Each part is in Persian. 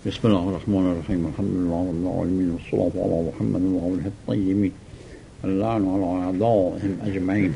بسم الله الرحمن الرحيم. الحمد لله رب العالمين، والصلاة على محمد وآله الطيبين، اللعن على أعدائهم أجمعين.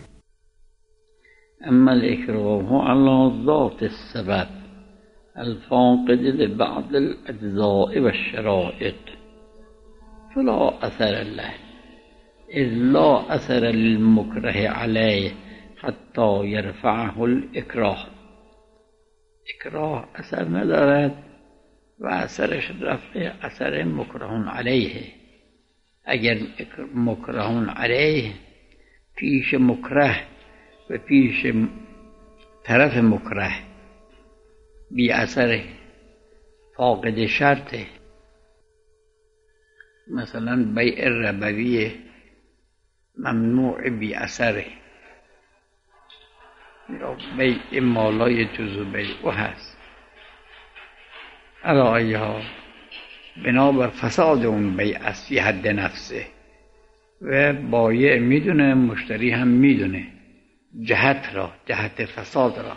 أما الإكراه على ذات السبب الفاقد لبعض الأجزاء والشرائط فلا أثر له، إذ لا أثر للمكره عليه حتى يرفعه الإكراه. إكراه أثر ندارد و اثرش رفع اثر مکرهون علیه. اگر مکرهون علیه پیش مکره و پیش طرف مکره بی اثر فاقد شرطه، مثلا بیع ربوی ممنوع بی اثره یا بیع مالای جزو بیع هست. علایها بنابر فساد اون بیع است فی حد نفسه و بایع میدونه، مشتری هم میدونه جهت فساد را.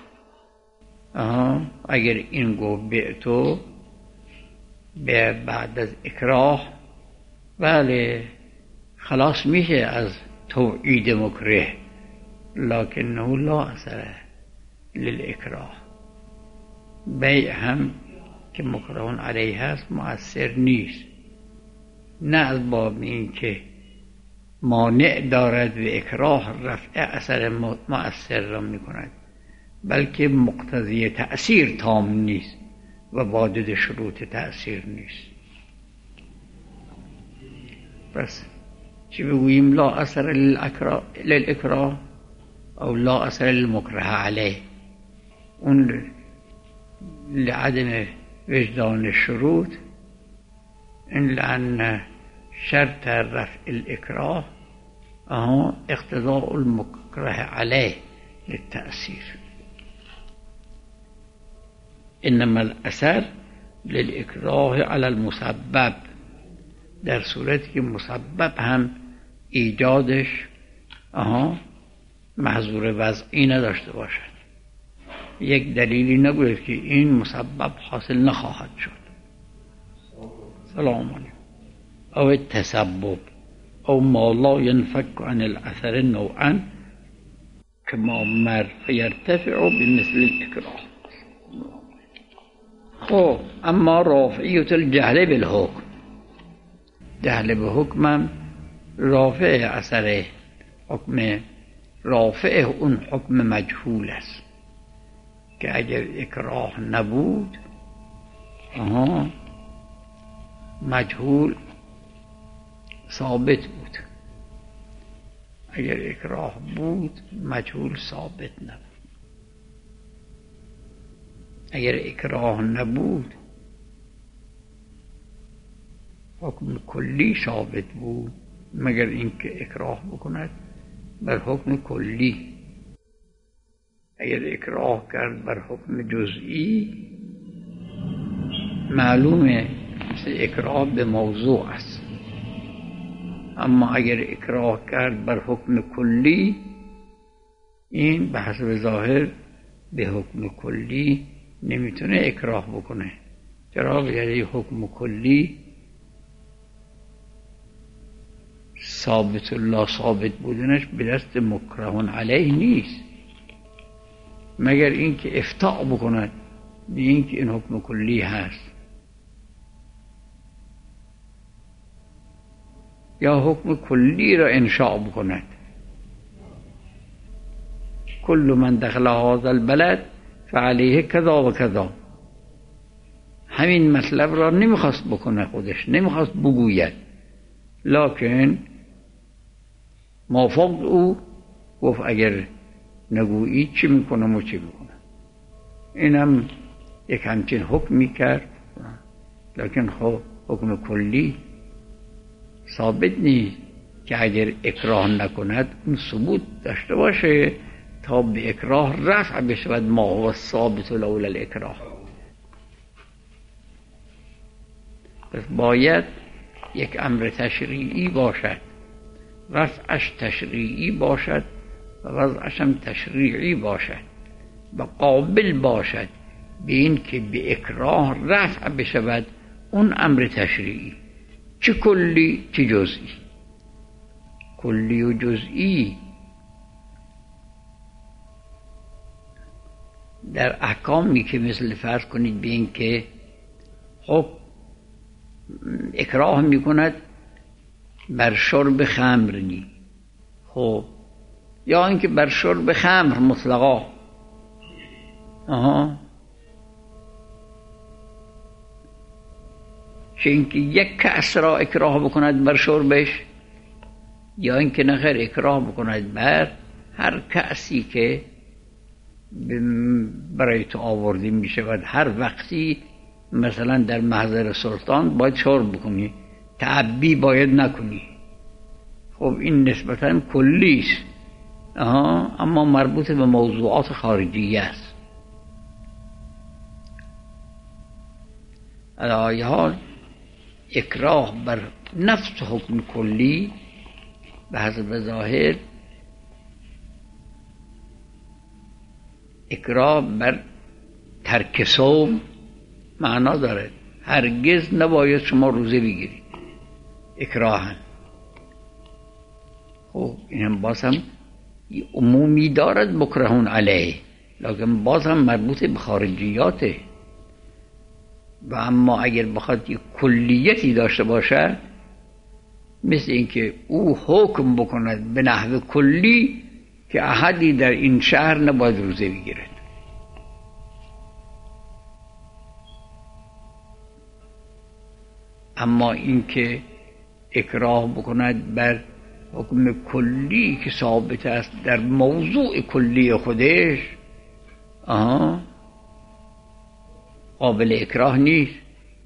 اگر این گفت بعتو به بعد از اکراه، بله خلاص میشه از توعید مکره، لکنه لا اثر للاکراه. بیع هم که مکرهون علیه هست مؤثر نیست، نه از باب این که مانع دارد و اکراه رفع اثر مؤثر را می کند، بلکه مقتضی تأثیر تام نیست و واجد شروط تأثیر نیست. پس چی بگوییم؟ لا اثر للاکراه او لا اثر للمکره علیه. اون لعدم وجدان الشروط، إن لأن شرط رفع الإكراه اقتضاء المكره عليه للتأثير، إنما الأثر للإكراه على المسبب، در صورتی که مسبب هم ایجادش محظور وضعی نداشته باشد، یک دلیلی نبود که این مسبب حاصل نخواهد شد. سلام علیکم. او التسبب او ما لا ينفك عن الاثر نوعا كما مر فيرتفع بمثل الاكراه. خب اما رافعیت الجهل بالحکم، جهل به حکم رافع اثر حکم، رافع اون حکم مجهول است که اگر اکراه نبود مجهول ثابت بود، اگر اکراه بود مجهول ثابت نبود. اگر اکراه نبود حکم کلی ثابت بود، مگر اینکه اکراه بکند بر حکم کلی. اگر اکراه کرد بر حکم جزئی معلومه مثل اکراه به موضوع است، اما اگر اکراه کرد بر حکم کلی، این به حسب ظاهر به حکم کلی نمیتونه اکراه بکنه. چرا؟ یعنی حکم کلی ثابت الله ثابت بودنش به دست مکرهون علیه نیست، مگر اینکه افتاء بکند به اینکه این حکم کلی هست، یا حکم کلی را انشاء بکند. کل من دخل هذا البلد فعلیه کذا و کذا. همین مطلب را نمیخواست بکنه، خودش نمیخواست بگوید، لکن موافق او گفت اگر نگویی چی میکنم و چی میکنم. اینم یک همچین حکم میکرد، لکن خب حکم کلی ثابت نیست که اگر اکراه نکند اون ثبوت داشته باشه تا به اکراه رفع بشود ما هو ثابت لولا الاکراه. پس باید یک امر تشریعی باشد، رفعش تشریعی باشد و وضعش هم تشریعی باشد و قابل باشد به این که به اکراه رفع بشود اون امر تشریعی، چه کلی چه جزئی. کلی و جزئی در احکامی که مثل فرض کنید به این که خب اکراه میکند بر شرب خمر نی، خب یا اینکه بر شرب خمر مطلقا، چه اینکه یک کأس را اکراه بکند بر شربش، یا اینکه نخیر اکراه بکند بر هر کأسی که برای تو آورده می شود هر وقتی مثلا در محضر سلطان باید شرب بکنی، تعبی باید نکنی. خب این نسبتا کلی است، اما مربوط به موضوعات خارجی است. علی حال اکراه بر نفس حکم کلی به حسب ظاهر اکراه بر ترک صوم معنا داره. هرگز نباید شما روزه بگیرید اکراهن. خب این هم باز هم عمومی دارد مکرهون علیه، لیکن باز هم مربوط به خارجیاته. و اما اگر بخواد یک کلیتی داشته باشه، مثل اینکه او حکم بکند به نحو کلی که احدی در این شهر نباید روزه بگیرد، اما اینکه اکراه بکند بر حکم کلی که ثابت است در موضوع کلی خودش، قابل اکراه نیست.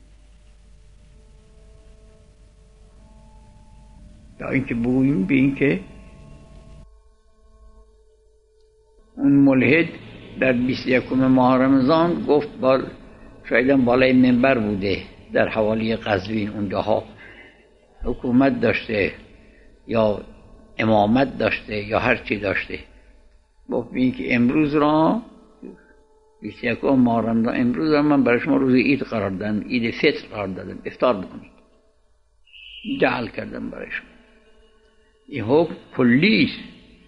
تا اینکه بگوییم به این که اون ملحد در 21 ماه رمضان گفت شاید بالای منبر بوده در حوالی قزوین، اونجاها حکومت داشته یا امامت داشته یا هر چی داشته، گفت این که امروز را 21 ماه رمضان امروز را من برای شما روز عید قرار دادم، عید فطر قرار دادم، افطار بکنید، جعل کردم برای شما. این حکم کلی است،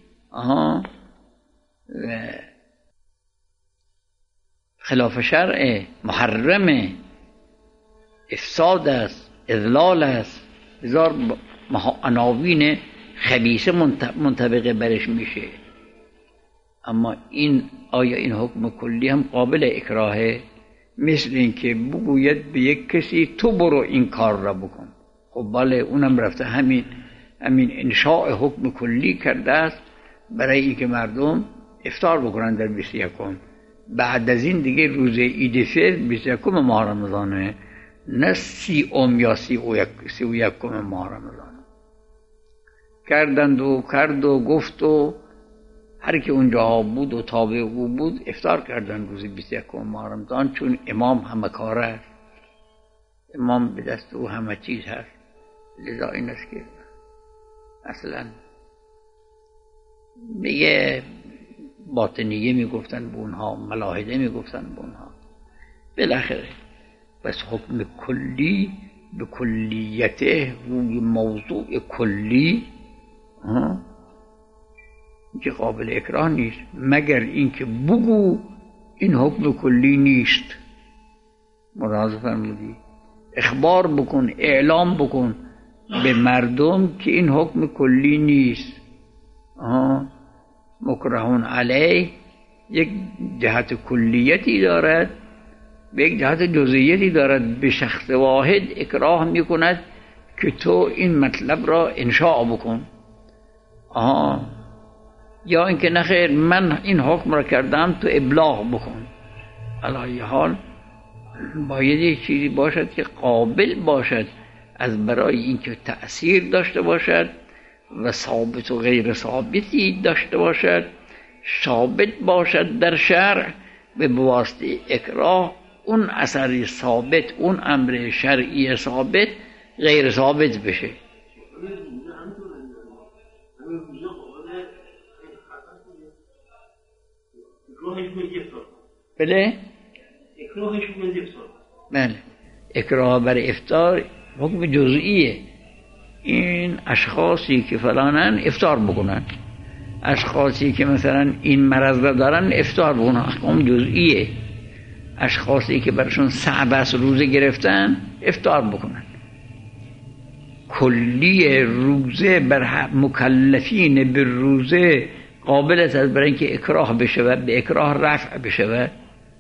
خلاف شرع، محرم، افساد است، اضلال است، هزار عناوین خبیثه منطبق برش میشه. اما آیا این حکم کلی هم قابل اکراهه؟ مثل اینکه بگوید به یک کسی تو برو این کار را بکن. خب بله، اونم رفته همین انشاء حکم کلی کرده است برای اینکه مردم افطار بکنن در 21. بعد از این دیگه روز عید فطر 21 ماه رمضانه، نه 30 یا 31 ماه رمضان. کردند و کرد و گفت و هر که اونجا بود و تابع او بود افطار کردن روز 21 ماه رمضان، چون امام همه کاره است، امام به دست او همه چیز هست. لذا این است که اصلا میگه باطنیه میگفتن به اونها، ملاحده میگفتن به اونها. بالاخره بس حکم کلی به کلیته روی موضوع کلی که قابل اکراه نیست، مگر اینکه بگو این حکم کلی نیست. ملاحظه فرمودی؟ اخبار بکن، اعلام بکن به مردم که این حکم کلی نیست. مکرهون علیه یک جهت کلیتی دارد، به یک جهت جزئیتی دارد. به شخص واحد اکراه میکند که تو این مطلب را انشاء بکن، یا اینکه نخیر من این حکم را کردم تو ابلاغ بکن. علی حال باید یک چیزی باشد که قابل باشد از برای اینکه تأثیر داشته باشد و ثابت و غیر ثابتی داشته باشد، ثابت باشد در شرع، به واسطه اکراه اون اثری ثابت، اون امر شرعی ثابت غیر ثابت بشه. بله اکراهش حکم افطار. بله، اکراه بر افطار حکم جزئیه. این اشخاصی که فلانن افطار بکنن، اشخاصی که مثلا این مرض را دارن افطار بکنن، احکام جزئیه. اشخاصی که برشون صعب است روزه گرفتن افطار بکنن. کلی روزه بر مکلفین به روزه قابل است برای اینکه اکراه بشه و به اکراه رفع بشه،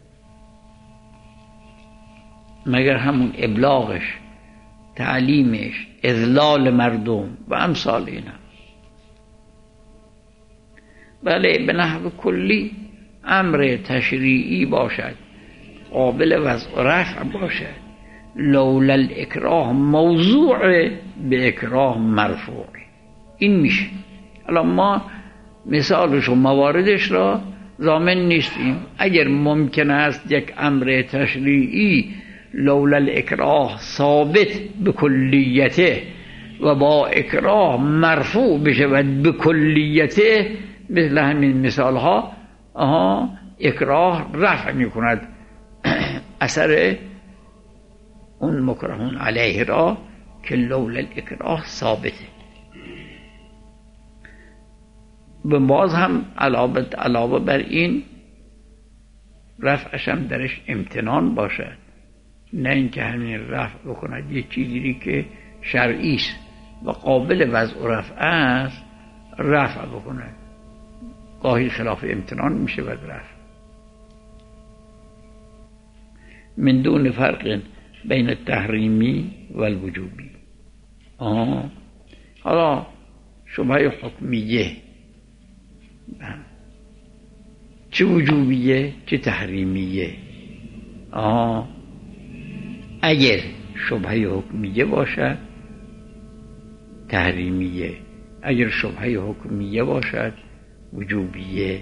مگر همون ابلاغش، تعلیمش، اذلال مردم و امثال اینا. بله، به نحو کلی امر تشریعی باشد، قابل وضع رفع باشد، لولا الاکراه موضوع به اکراه مرفوع. این میشه. الان ما مثالش و مواردش را ضامن نیستیم. اگر ممکن است یک امر تشریعی لولا الاکراه ثابت به کلیته و با اکراه مرفوع بشود به کلیته، مثل همین مثال ها اکراه رفع می کند اثر اون مکرهون علیه را که لولا الاکراه ثابته. به باز هم علاوه بر این رفعش هم درش امتنان باشد، نه اینکه همین رفع بکند یه چیزی که شرعی است و قابل وضع و رفع است رفع بکند، گاهی خلاف امتنان میشه و رفع. من دون فرق بین التحریمی و الوجوبی. حالا شبهه حکمیه، چه وجوبیه چه تحریمیه. اگر شبهه حکمیه باشد تحریمیه، اگر شبهه حکمیه باشد وجوبیه.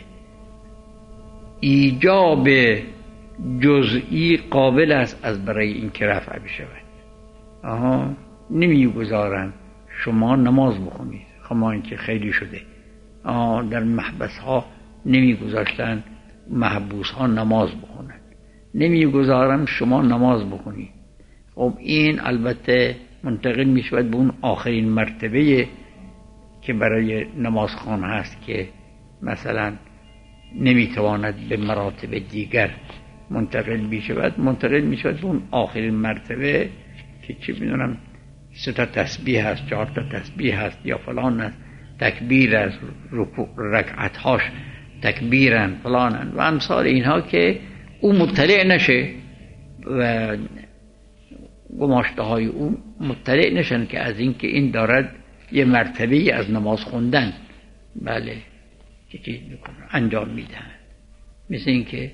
ایجاب جزئی قابل است از برای این که رفع بشود. نمیگذارن شما نماز بخونید، خما این که خیلی شده. در محبس ها نمیگذاشتن محبوس ها نماز بخونن، نمیگذارن شما نماز بخونید. خب این البته منتقل میشود به اون آخرین مرتبه که برای نمازخوان هست که مثلا نمیتواند به مراتب دیگر منتقل میشود به اون آخرین مرتبه که چه میدونم 3 تسبیح هست، 4 تسبیح هست یا فلان است، تکبیر است، رکعتهاش تکبیرن فلانن و امثال اینها، که او مطلع نشه و گماشته های او مطلع نشن که از این که این دارد یه مرتبه از نماز خوندن بله که چیز میکنن انجام میدن. مثل این که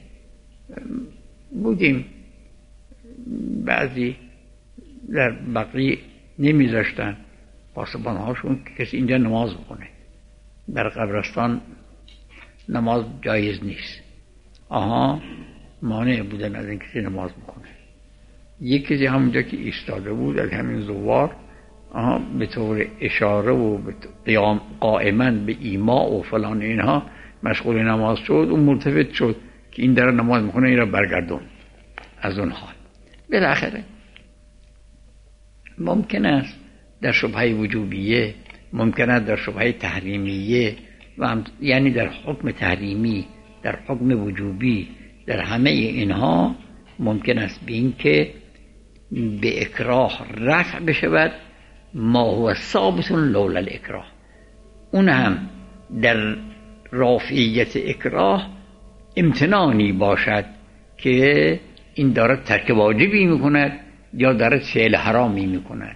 بودیم بعضی در بقیه نمیذاشتن پاسبان هاشون که کسی اینجا نماز بکنه، در قبرستان نماز جایز نیست. مانع بودن از این کسی نماز بکنه. یک کسی همونجا که ایستاده بود از همین زوار به طور اشاره و قیام قائما به ایما و فلان اینها مشغول نماز شد، اون ملتفت شد که این داره نماز میکنه، این را برگردون از اون حال. بالاخره ممکن است در شبهه وجوبیه، ممکن است در شبهه تحریمیه و یعنی در حکم تحریمی، در حکم وجوبی، در همه اینها ممکن است به این که به اکراه رفع بشود ما هو ثابت لولا الاکراه. اون هم در رافعیت اکراه امتنانی باشد که این دارد ترک واجبی میکند یا دارد فعل حرامی میکند.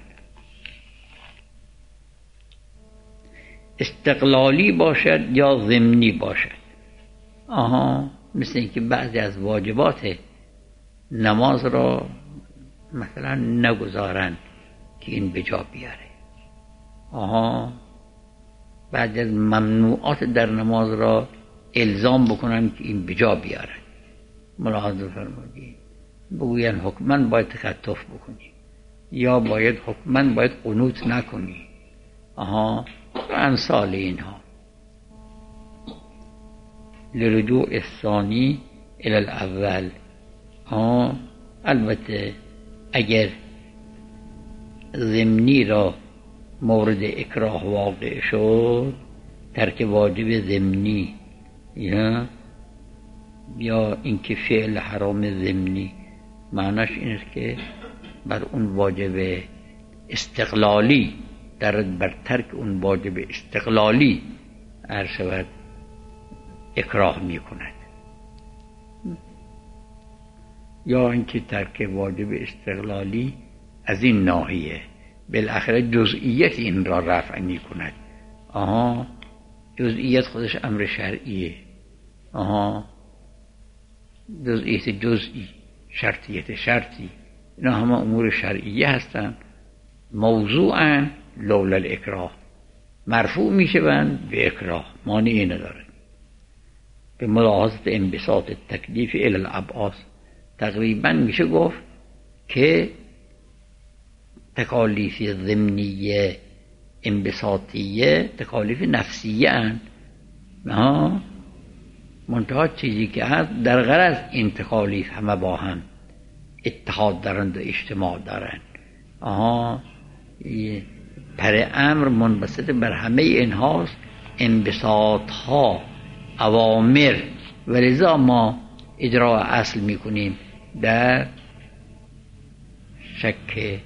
استقلالی باشد یا ضمنی باشد. مثل اینکه بعضی از واجبات نماز را مثلا نگذارن که این به جا بیاره. بعضی از ممنوعات در نماز را الزام بکنن که این به جا بیاره. ملاحظه فرمایید، بگوین حکماً باید تکتف بکنی یا باید حکماً باید قنوت نکنی. امثال اینها. لرجوع الثانی الى الاول. البته اگر ضمنی را مورد اکراه واقع شد، ترک واجب ضمنی یا اینکه فعل حرام ضمنی، معناش این است که بر اون واجب استقلالی بر ترک اون واجب استقلالی شود اکراه می کند، یا اینکه ترک واجب استقلالی از این ناحیه بالاخره جزئیت این را رفع می کند. جزئیت خودش امر شرعیه. جزئیت جزئی، شرطیت شرطی، اینا همه امور شرعیه هستند، موضوعاً لولا الاکراه، مرفوع می شوند به اکراه، مانعی نداره. به ملاحظه انبساط التکلیف الی الابعاد تقریبا میشه گفت که تکالیف ضمنیه انبساطیه تکالیف نفسیه اند، منتها چیزی که هست در غرض این تکالیف همه با هم اتحاد دارند و اجتماع دارند. پر امر منبسط بر همه اینهاست، انبساط ها اوامر، و لذا ما اجرا اصل میکنیم در شک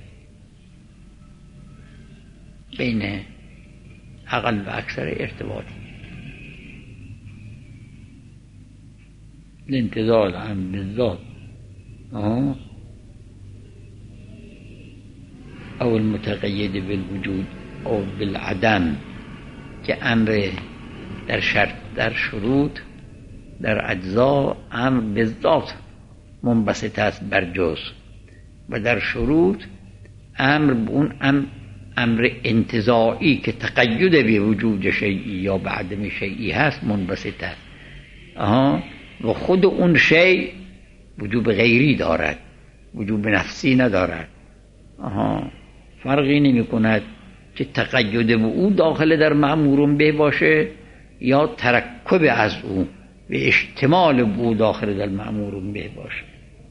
بین اقل و اکثر ارتباطی. الانتظار هم بالذات او المتقید بالوجود او بالعدم، که امر در شرط، در شروط، در اجزا امر بالذات منبسط است بر جز، و در شروط امر به اون امر انتزاعی که تقید به وجود شیئی یا به عدم شیئی هست منبسط است. و خود اون شیء وجوب غیری دارد، وجوب نفسی ندارد. فرقی نمی کند که تقید به او داخل در مأمور به باشه یا ترکب از او و اشتمال به او داخل در مأمور به باشه.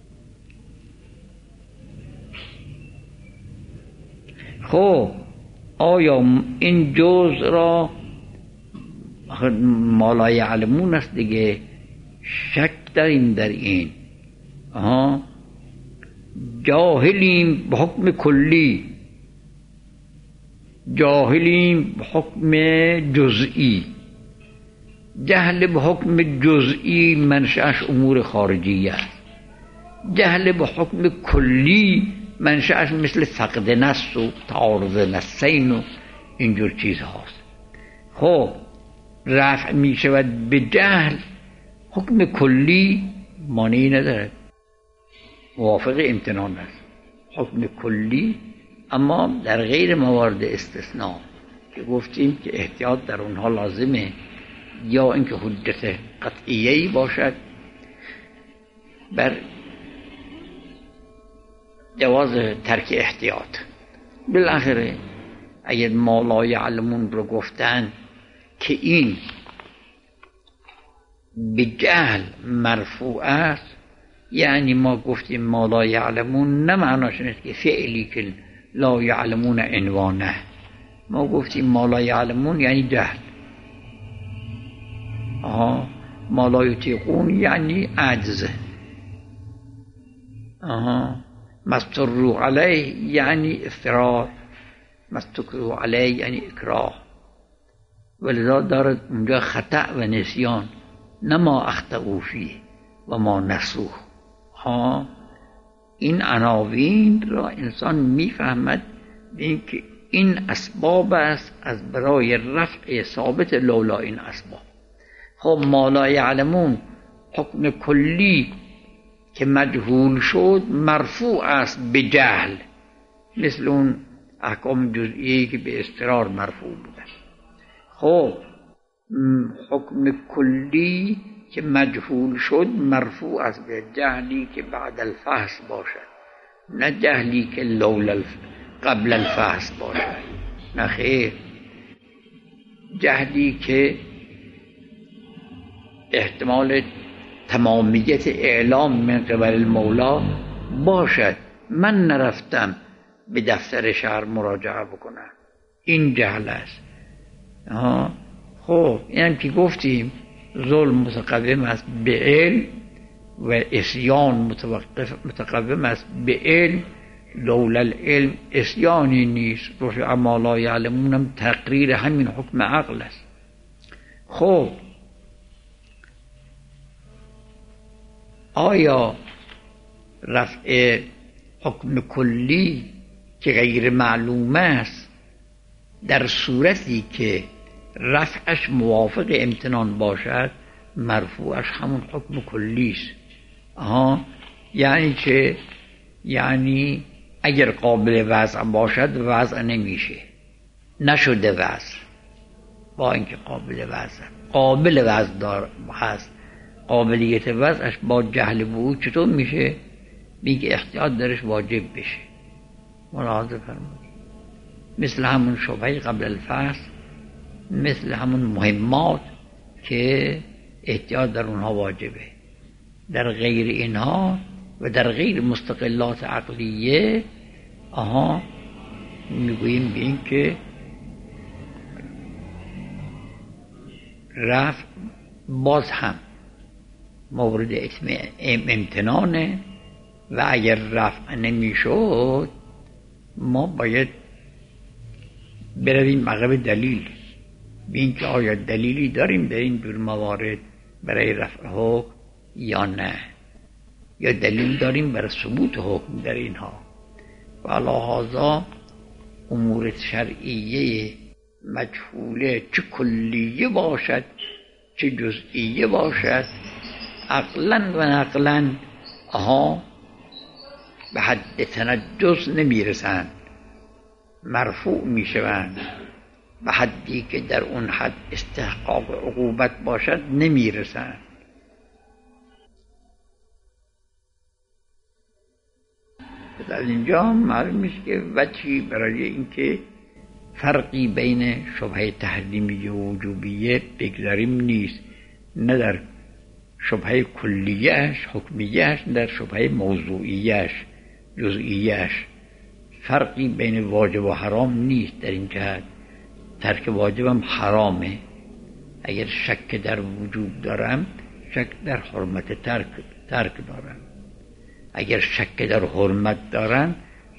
خب آیا این جز را ما لا یعلمون است دیگه، شک داریم در این. جاهلیم به حکم کلی، جاهلیم به حکم جزئی. جهل به حکم جزئی منشأش امور خارجیه است، جهل به حکم کلی منشأش مثل فقد نص و تعارض نصین و اینجور چیز هاست. خب رفع می شود به جهل، حکم کلی مانعی ندارد، موافق امتنان است حکم کلی، اما در غیر موارد استثناء که گفتیم که احتیاط در اونها لازمه، یا اینکه حجت قطعیه‌ای باشد بر جواز ترک احتیاط. بالاخره اگر ما لا یعلمون رو گفتن که این به جهل مرفوع است، یعنی ما گفتیم ما لا یعلمون نه معناش نیست که فعلی که لا یعلمون عنوانه، ما گفتیم ما لا یعلمون یعنی جهل. ما لا یطیقون یعنی عجز. مستروا علیه یعنی افترار، مستکروا علیه یعنی اکراه. ولذا دارد اونجا خطأ و نسیان، نه ما اخطئوا فیه و ما نسوه. این عناوین را انسان میفهمد به اینکه این اسباب است از برای رفع ثابت لولا این اسباب. خب ما لا یعلمون حکم کلی که مجهول شد مرفوع است به جهل، مثل اون احکام جزئی که به اضطرار مرفوع بودن. خب حکم کلی که مجهول شد مرفوع است به جهلی که بعد الفحص باشد، نه جهلی که لولا قبل الفحص باشد. نه خیر، جهلی که احتمال تمامیت اعلام من قبل المولا باشد، من نرفتم به دفتر شهر مراجعه بکنم. این جهل است. خب اینم که گفتیم ظلم متقدم است به علم و عصیان متقدم است به علم. لولا العلم عصیانی نیست. رفع ما لا یعلمونم تقریر همین حکم عقل است. خب آیا رفع حکم کلی که غیر معلوم است در صورتی که رفعش موافق امتنان باشد مرفوعش همون حکم کلی است؟ یعنی چه؟ یعنی اگر قابل وضع باشد وضع نمیشه، نشده وضع، با اینکه قابل وضع دار هست. قابلیت وضعش با جهل به او چطور میشه؟ میگه احتیاط درش واجب بشه. ملاحظه فرمایید. مثل همون شبهه قبل الفصل، مثل همون مهمات که احتیاط در اونها واجبه. در غیر اینها و در غیر مستقلات عقلیه میگوییم به این که رفع باز هم مورد امتنانه و اگر رفع نمیشد ما باید برویم عقب دلیل، ببین که آیا دلیلی داریم در این جور موارد برای رفع حکم یا نه، یا دلیل داریم برای ثبوت حکم در اینها. و علی هذا امور شرعیه مجهوله، چه کلیه باشد چه جزئیه باشد، عقلا و نقلا به حد تنجس نمیرسند، مرفوع میشوند. به حدی که در اون حد استحقاق عقوبت باشد نمیرسند. در اینجا معلوم میشه که وجهی برای اینکه فرقی بین شبهه تحریمیه و وجوبیه بگذاریم نیست، نه در شبهه کلیهش حکمیهش، نه در شبهه موضوعیهش جزئیهش. فرقی بین واجب و حرام نیست در این جهت. ترک واجبم حرامه. اگر شک در وجوب دارم شک در حرمت ترک دارم. اگر شک در حرمت دارن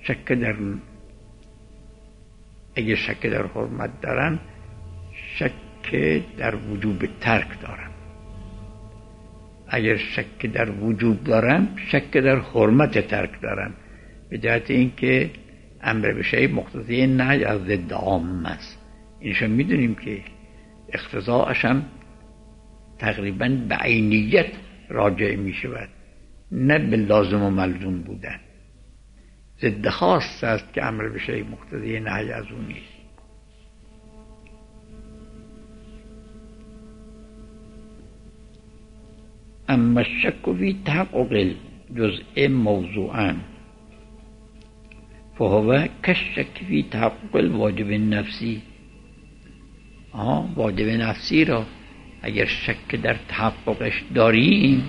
اگر شک در حرمت دارن شک در وجوب ترک دارن. اگر شک در وجوب دارن شک در حرمت ترک دارن، به جهت اینکه امر به شیء مقتضی نهی از ضد عام است. اینشو میدونیم که اقتضاءش هم تقریبا به عینیت راجع می شود، نه به لازم و ملزوم بودن. ضد خاص است که امر به شیء مقتضی نهی از اون نیست. اما الشک فی تحقق الجزء موضوعا فهو کالشک فی تحقق الواجب النفسی. واجب نفسی را اگر شک در تحققش داریم،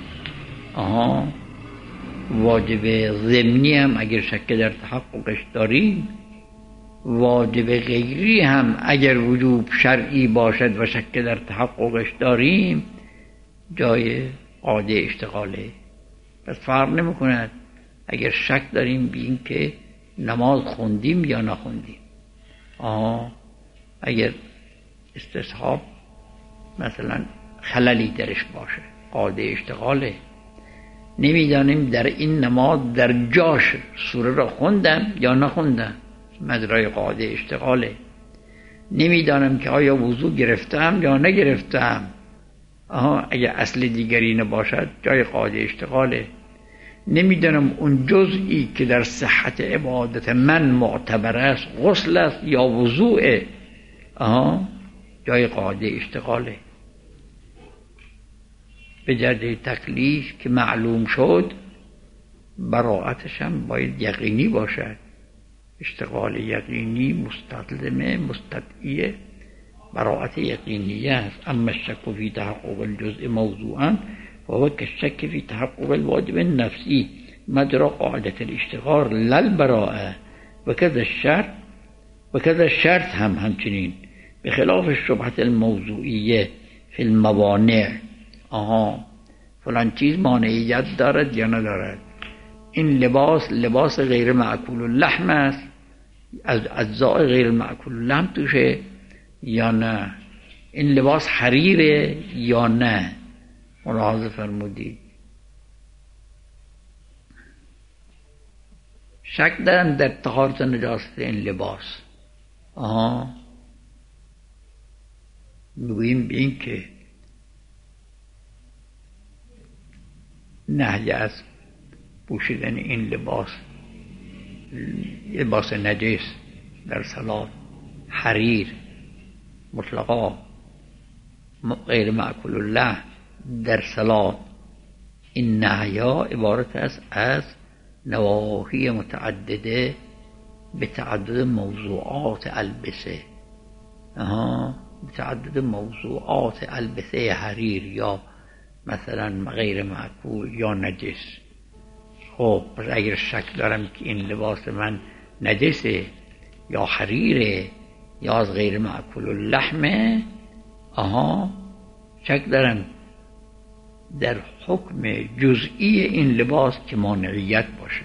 واجب ضمنی هم اگر شک در تحققش داریم، واجب غیری هم اگر وجوب شرعی باشد و شک در تحققش داریم، جای قاعده اشتغاله. پس فرق نمی کند اگر شک داریم به این که نماز خوندیم یا نخوندیم. اگر استصحاب مثلا خللی درش باشه، قاعده اشتغاله. نمیدانیم در این نماز در جاش سوره را خوندم یا نخوندم، مجرای قاعده اشتغاله. نمیدانم که آیا وضو گرفتم یا نگرفتم، اگر اصل دیگری نباشد جای قاعده اشتغاله. نمیدانم اون جزئی که در صحت عبادت من معتبر است غسل است یا وضوء، جای قاعده اشتغاله. به جهت تکلیف که معلوم شد براءتش هم باید یقینی باشد. اشتغال یقینی مستلزم مستدعی براءت یقینیه است. اما الشک فی تحقق الجزء موضوعا وهو كالشك في تحقق الواجب النفسي مجرى قاعدة الاشتغال لا البراءة. وكذا الشرط همچنین بخلاف الشبهة الموضوعیه فی الموانع. فلان چیز مانعیت دارد یا ندارد. این لباس غیر معقول اللحم است، از اجزاء غیر معقول اللحم توشه یا نه. این لباس حریره یا نه. ملاحظه فرمودید. شک دارم در طهارت و نجاست این لباس. میگوییم به این که نهی از پوشیدن این لباس نجس در صلات، حریر مطلقا غیر معقول الله در صلات، این نهی‌ها عبارت است از نواهی متعدده به تعدد موضوعات البسه. تعدد موضوعات البسه حریر یا مثلا غیر معقول یا نجس. خب پس اگر شک دارم که این لباس من نجسه یا حریره یا از غیر معقول اللحمه، شک دارم در حکم جزئی این لباس که مانعیت باشه.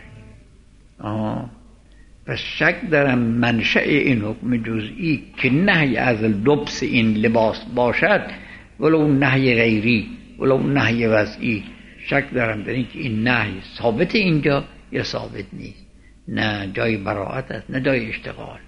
پس شک دارم منشأ این حکم جزئی که نهی از لبس این لباس باشد، ولو نهی غیری ولو نهی وضعی، شک دارم در این که این نهی ثابت اینجا یا ثابت نیست. نه جای براءت است نه جای اشتغال.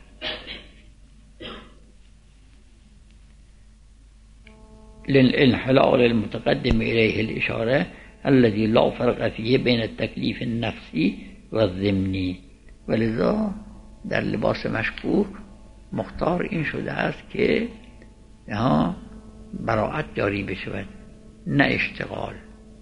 للانحلال المتقدم إليه الإشارة الذي لا فرق فيه بين التكليف النفسي والضمني. ولذا در لباس مشکوک مختار این شده است که براءت جاری بشود نه اشتغال.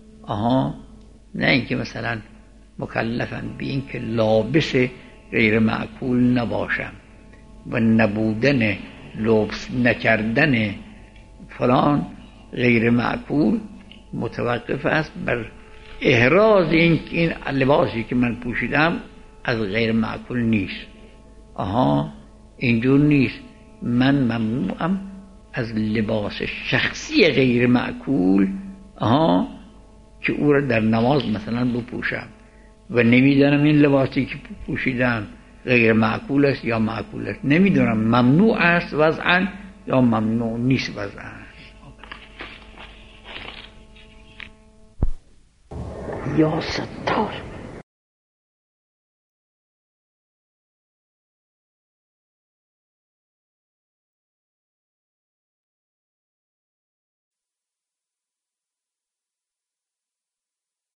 نه اینکه مثلا مکلفن به این که لابس غیر معقول نباشم و نبودن لبس نکردن فلان غیر معقول متوقف است بر احراز این لباسی که من پوشیدم از غیر معقول نیست. اینجور نیست. من ممنوعم از لباس شخصی غیر معقول که او را در نماز مثلا بپوشم و نمیدانم این لباسی که پوشیدم غیر معقول است یا معقول است. نمیدونم ممنوع است وضعاً یا ممنوع نیست وضعاً. یا ستار